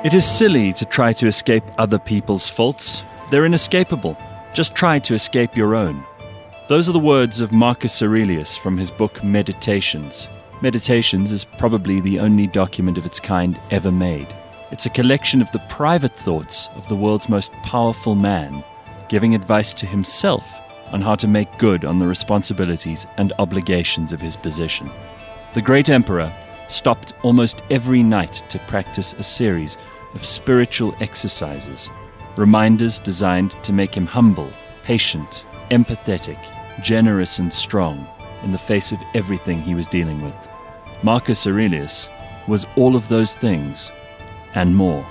It is silly to try to escape other people's faults. They're inescapable. Just try to escape your own. Those are the words of Marcus Aurelius from his book Meditations. Meditations is probably the only document of its kind ever made. It's a collection of the private thoughts of the world's most powerful man, giving advice to himself on how to make good on the responsibilities and obligations of his position. The great emperor stopped almost every night to practice a series of spiritual exercises, reminders designed to make him humble, patient, empathetic, generous and strong in the face of everything he was dealing with. Marcus Aurelius was all of those things and more.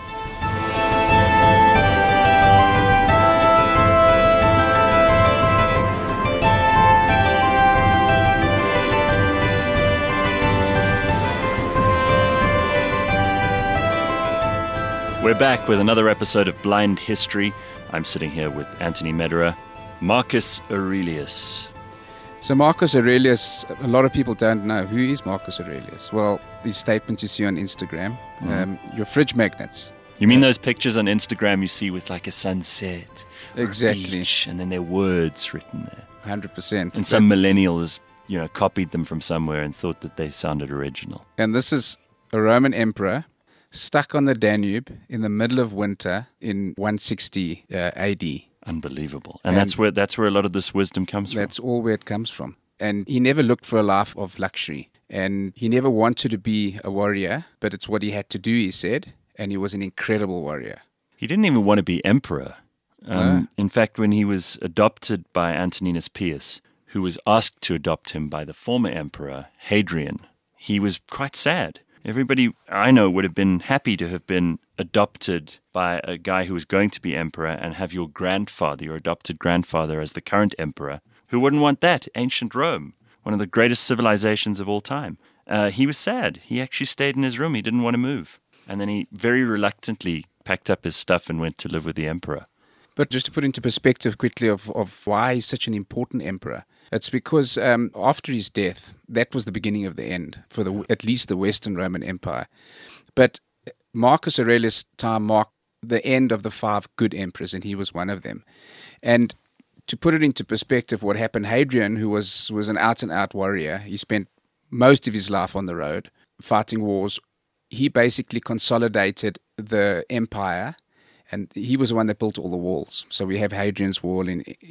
We're back with another episode of Blind History. I'm sitting here with Anthony Mederer. Marcus Aurelius. So Marcus Aurelius, a lot of people don't know. Who is Marcus Aurelius? Well, these statements you see on Instagram, your fridge magnets. You mean those pictures on Instagram you see with like a sunset? Exactly. A beach, and then there are words written there. 100%. And some millennial has, copied them from somewhere and thought that they sounded original. And this is a Roman emperor stuck on the Danube in the middle of winter in 160 AD. Unbelievable. And that's where a lot of this wisdom comes from. That's all where it comes from. And he never looked for a life of luxury. And he never wanted to be a warrior, but it's what he had to do, he said. And he was an incredible warrior. He didn't even want to be emperor. No. In fact, when he was adopted by Antoninus Pius, who was asked to adopt him by the former emperor, Hadrian, he was quite sad. Everybody I know would have been happy to have been adopted by a guy who was going to be emperor and have your grandfather, your adopted grandfather, as the current emperor. Who wouldn't want that? Ancient Rome, one of the greatest civilizations of all time. He was sad. He actually stayed in his room. He didn't want to move. And then he very reluctantly packed up his stuff and went to live with the emperor. But just to put into perspective quickly of why he's such an important emperor, it's because after his death, that was the beginning of the end for at least the Western Roman Empire. But Marcus Aurelius' time marked the end of the 5 good emperors, and he was one of them. And to put it into perspective, what happened, Hadrian, who was an out-and-out warrior, he spent most of his life on the road fighting wars. He basically consolidated the empire. And he was the one that built all the walls. So we have Hadrian's Wall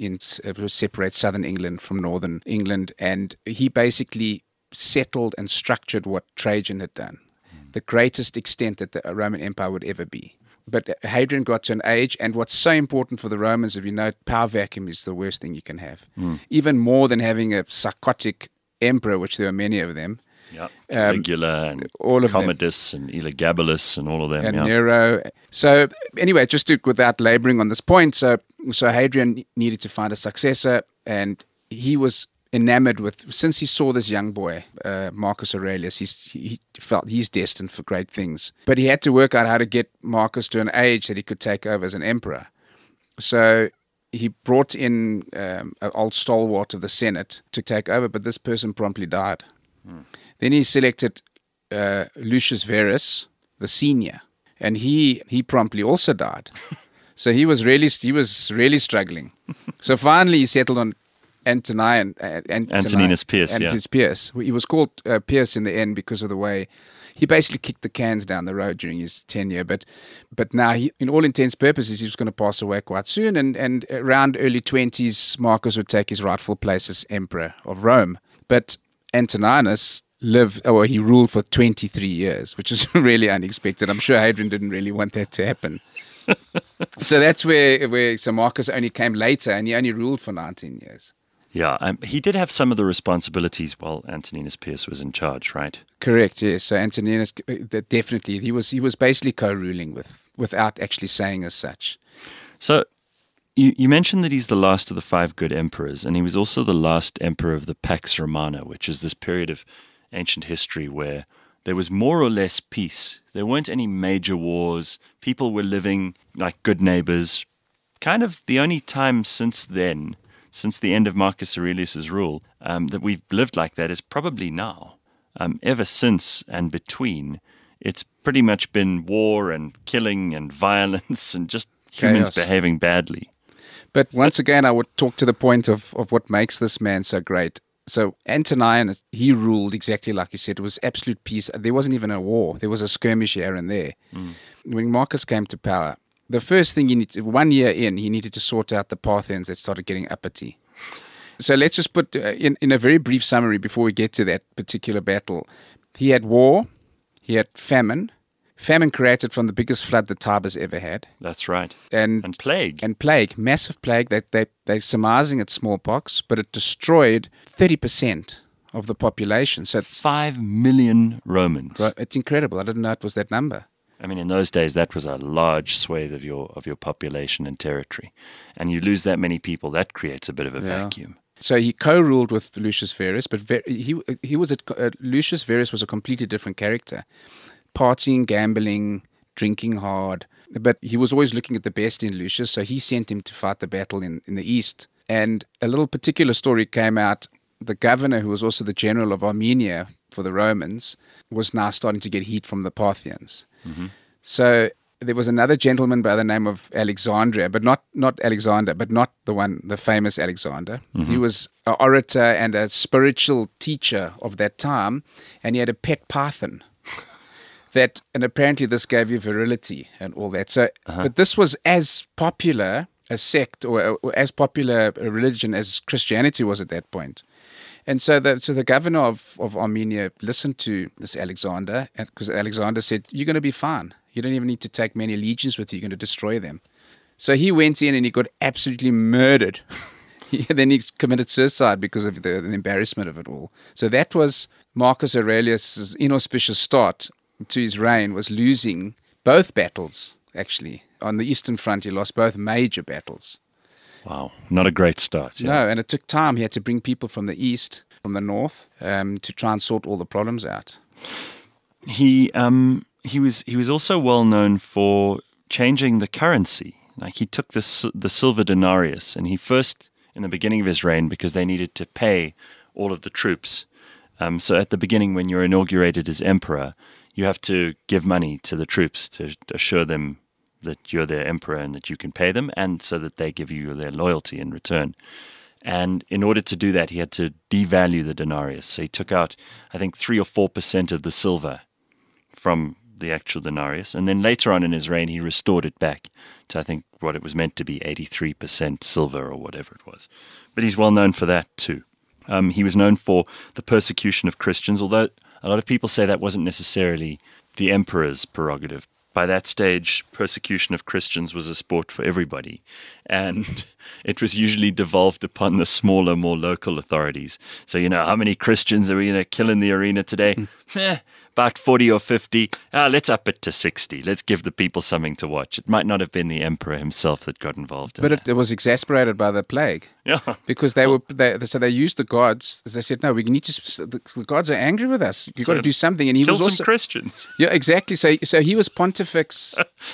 it separates southern England from northern England. And he basically settled and structured what Trajan had done, the greatest extent that the Roman Empire would ever be. But Hadrian got to an age, and what's so important for the Romans, if you know, power vacuum is the worst thing you can have. Even more than having a psychotic emperor, which there are many of them. Yeah, Caligula and all of Commodus and Elagabalus and all of them. And Nero. So anyway, without laboring on this point, so Hadrian needed to find a successor, and he was enamored since he saw this young boy, Marcus Aurelius, he felt he's destined for great things. But he had to work out how to get Marcus to an age that he could take over as an emperor. So he brought in an old stalwart of the Senate to take over, but this person promptly died. Then he selected Lucius Verus, the senior, and he promptly also died. So he was really struggling. So finally he settled on Antoninus Pius. Pius. He was called Pius in the end because of the way he basically kicked the cans down the road during his tenure. But now, in all intents and purposes, he was going to pass away quite soon. And around early 20s, Marcus would take his rightful place as emperor of Rome. But Antoninus he ruled for 23 years, which is really unexpected. I'm sure Hadrian didn't really want that to happen. So that's where Marcus only came later, and he only ruled for 19 years. Yeah, he did have some of the responsibilities while Antoninus Pius was in charge, right? Correct, yes. So Antoninus, definitely, he was basically co-ruling without actually saying as such. So you mentioned that he's the last of the 5 good emperors, and he was also the last emperor of the Pax Romana, which is this period of ancient history where there was more or less peace. There weren't any major wars. People were living like good neighbors. Kind of the only time since then, since the end of Marcus Aurelius' rule, that we've lived like that is probably now. Ever since and between, it's pretty much been war and killing and violence and just humans Chaos. behaving badly. But once again, I would talk to the point of what makes this man so great. So Antonius, he ruled exactly like you said. It was absolute peace. There wasn't even a war. There was a skirmish here and there. When Marcus came to power, the first thing 1 year in, he needed to sort out the Parthians that started getting uppity. So let's just put in a very brief summary before we get to that particular battle. He had war, he had famine created from the biggest flood the Tiber's ever had. That's right. And plague. And plague, massive plague. They're surmising it's smallpox, but it destroyed 30% of the population. So 5 million Romans. It's incredible. I didn't know it was that number. I mean, in those days, that was a large swathe of your population and territory. And you lose that many people, that creates a bit of a vacuum. So he co-ruled with Lucius Verus, but Lucius Verus was a completely different character. Partying, gambling, drinking hard. But he was always looking at the best in Lucius, so he sent him to fight the battle in the east. And a little particular story came out. The governor, who was also the general of Armenia for the Romans, was now starting to get heat from the Parthians. Mm-hmm. So there was another gentleman by the name of Alexandria, but not Alexander, but not the famous Alexander. Mm-hmm. He was an orator and a spiritual teacher of that time, and he had a pet python. And apparently this gave you virility and all that. So, But this was as popular a sect or as popular a religion as Christianity was at that point. And so the governor of Armenia listened to this Alexander, because Alexander said, "You're going to be fine. You don't even need to take many legions with you. You're going to destroy them." So he went in and he got absolutely murdered. Then he committed suicide because of the embarrassment of it all. So that was Marcus Aurelius' inauspicious start to his reign, was losing both battles, actually. On the Eastern Front, he lost both major battles. Wow, not a great start. Yeah. No, and it took time. He had to bring people from the east, from the north, to try and sort all the problems out. He was also well known for changing the currency. Like he took the silver denarius, and he first, in the beginning of his reign, because they needed to pay all of the troops. So at the beginning, when you're inaugurated as emperor, you have to give money to the troops to assure them that you're their emperor and that you can pay them, and so that they give you their loyalty in return. And in order to do that, he had to devalue the denarius. So he took out, I think, 3 or 4% of the silver from the actual denarius. And then later on in his reign, he restored it back to, I think, what it was meant to be, 83% silver or whatever it was. But he's well known for that too. He was known for the persecution of Christians, although a lot of people say that wasn't necessarily the emperor's prerogative. By that stage, persecution of Christians was a sport for everybody, and it was usually devolved upon the smaller, more local authorities. So, how many Christians are we going to kill in the arena today? About 40 or 50. Let's up it to 60. Let's give the people something to watch. It might not have been the emperor himself that got involved in that. But it was exasperated by the plague. Yeah. Because they used the gods. They said, no, we need to, the gods are angry with us. You've got to do something. And he kill was also some Christians. Yeah, exactly. So he was Pontifex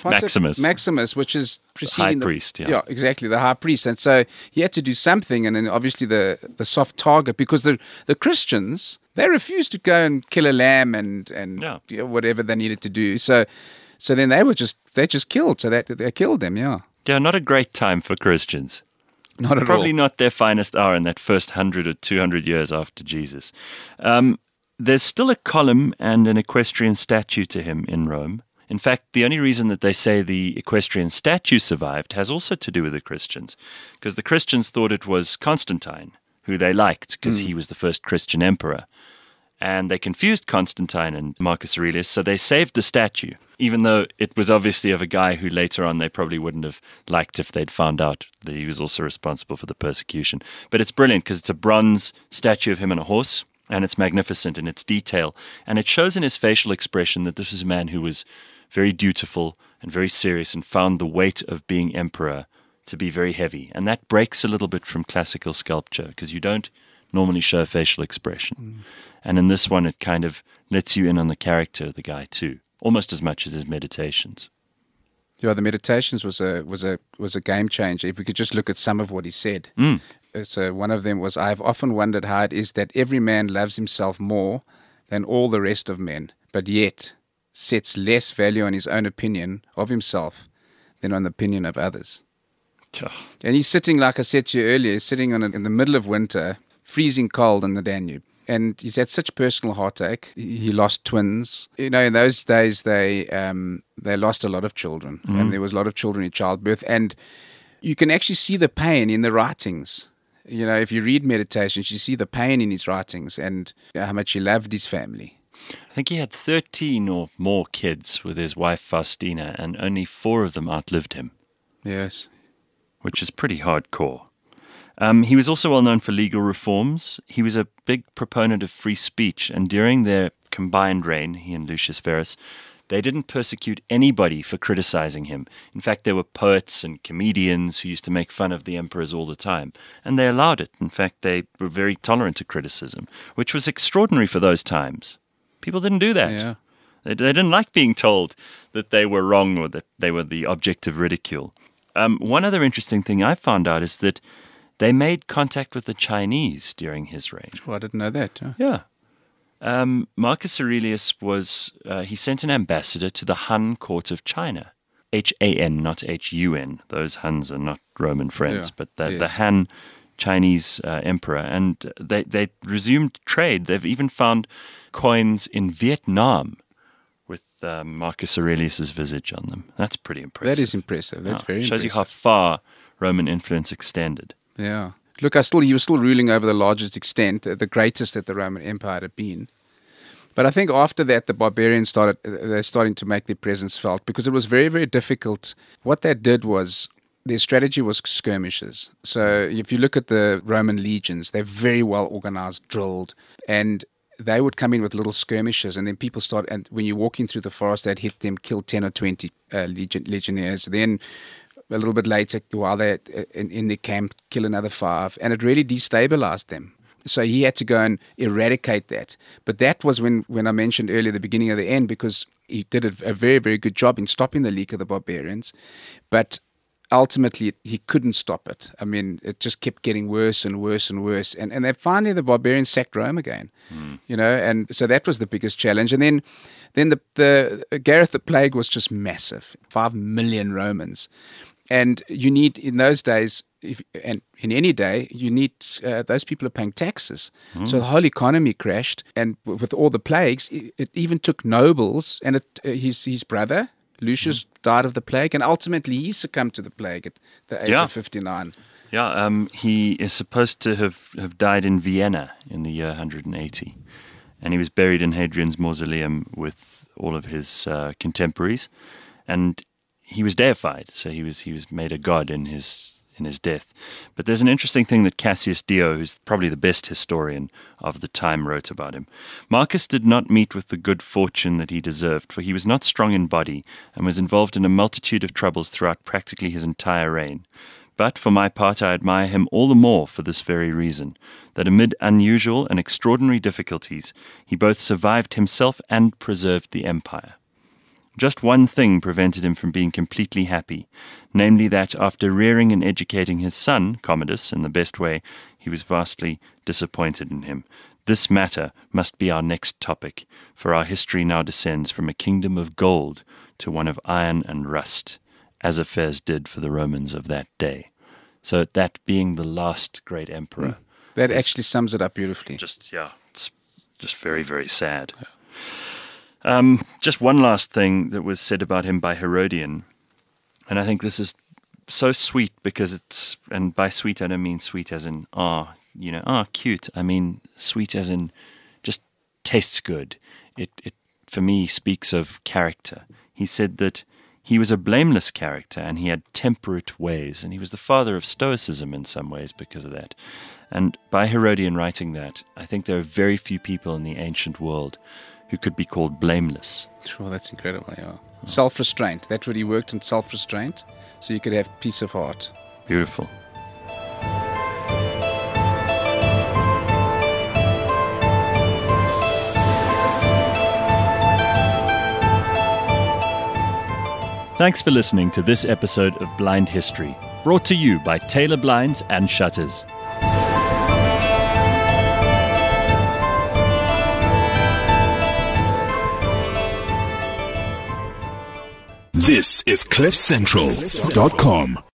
Maximus, which is preceding high priest. Yeah, exactly, the high priest. And so he had to do something. And then obviously the soft target, because the Christians, they refused to go and kill a lamb and whatever they needed to do. So then they just killed. So they killed them. Yeah. Yeah, not a great time for Christians. Not at all. Probably not their finest hour in that first 100 or 200 years after Jesus. There's still a column and an equestrian statue to him in Rome. In fact, the only reason that they say the equestrian statue survived has also to do with the Christians, because the Christians thought it was Constantine, who they liked because he was the first Christian emperor. And they confused Constantine and Marcus Aurelius, so they saved the statue, even though it was obviously of a guy who later on they probably wouldn't have liked if they'd found out that he was also responsible for the persecution. But it's brilliant because it's a bronze statue of him on a horse, and it's magnificent in its detail. And it shows in his facial expression that this is a man who was very dutiful and very serious and found the weight of being emperor to be very heavy. And that breaks a little bit from classical sculpture because you don't normally show facial expression. And in this one, it kind of lets you in on the character of the guy too, almost as much as his meditations. Yeah, the Meditations was a game changer. If we could just look at some of what he said. So one of them was, "I have often wondered how it is that every man loves himself more than all the rest of men, but yet sets less value on his own opinion of himself than on the opinion of others. And he's sitting, like I said to you earlier, he's sitting in the middle of winter, freezing cold on the Danube. And he's had such personal heartache. He lost twins. In those days, they lost a lot of children. And there was a lot of children in childbirth. And you can actually see the pain in the writings. If you read Meditations, you see the pain in his writings and how much he loved his family. I think he had 13 or more kids with his wife Faustina, and only 4 of them outlived him. Yes. Which is pretty hardcore. He was also well known for legal reforms. He was a big proponent of free speech, and during their combined reign, he and Lucius Verus, they didn't persecute anybody for criticizing him. In fact, there were poets and comedians who used to make fun of the emperors all the time, and they allowed it. In fact, they were very tolerant to criticism, which was extraordinary for those times. People didn't do that. Yeah. They didn't like being told that they were wrong or that they were the object of ridicule. One other interesting thing I found out is that they made contact with the Chinese during his reign. Well, I didn't know that. Huh? Yeah. Marcus Aurelius he sent an ambassador to the Han court of China. H-A-N, not H-U-N. Those Huns are not Roman friends, but the Han Chinese emperor. And they resumed trade. They've even found coins in Vietnam with Marcus Aurelius's visage on them. That's pretty impressive. That is impressive. That's very impressive. Shows you how far Roman influence extended. Yeah. Look, he was still ruling over the largest extent, the greatest that the Roman Empire had been. But I think after that, the barbarians they're starting to make their presence felt because it was very, very difficult. What that did was their strategy was skirmishes. So if you look at the Roman legions, they're very well organized, drilled, and they would come in with little skirmishes, and then people and when you're walking through the forest, they'd hit them, kill 10 or 20 legionnaires. Then a little bit later, while they're in the camp, kill another 5, and it really destabilized them. So he had to go and eradicate that. But that was when I mentioned earlier the beginning of the end, because he did a very, very good job in stopping the leak of the barbarians. But ultimately, he couldn't stop it. I mean, it just kept getting worse and worse and worse. And then finally, the barbarians sacked Rome again. And so that was the biggest challenge. And then the Gareth the Plague was just massive. 5 million Romans. And you need, in those days, and in any day, you need, those people are paying taxes. So the whole economy crashed. And with all the plagues, it even took nobles, and his brother, Lucius, died of the plague, and ultimately he succumbed to the plague at the age of 59. Yeah, he is supposed to have died in Vienna in the year 180. And he was buried in Hadrian's mausoleum with all of his contemporaries. And he was deified, so he was made a god in his death. But there's an interesting thing that Cassius Dio, who's probably the best historian of the time, wrote about him. Marcus did not meet with the good fortune that he deserved, for he was not strong in body and was involved in a multitude of troubles throughout practically his entire reign. But for my part, I admire him all the more for this very reason, that amid unusual and extraordinary difficulties, he both survived himself and preserved the empire. Just one thing prevented him from being completely happy, namely that after rearing and educating his son, Commodus, in the best way, he was vastly disappointed in him. This matter must be our next topic, for our history now descends from a kingdom of gold to one of iron and rust, as affairs did for the Romans of that day. So that being the last great emperor. That actually sums it up beautifully. It's just very, very sad. Just one last thing that was said about him by Herodian, and I think this is so sweet because and by sweet I don't mean sweet as in, cute. I mean sweet as in just tastes good. It for me speaks of character. He said that he was a blameless character and he had temperate ways, and he was the father of Stoicism in some ways because of that. And by Herodian writing that, I think there are very few people in the ancient world who could be called blameless. Sure, that's incredible, yeah. Self-restraint. That's what he worked on, self-restraint, so you could have peace of heart. Beautiful. Thanks for listening to this episode of Blind History, brought to you by Taylor Blinds and Shutters. This is CliffCentral.com.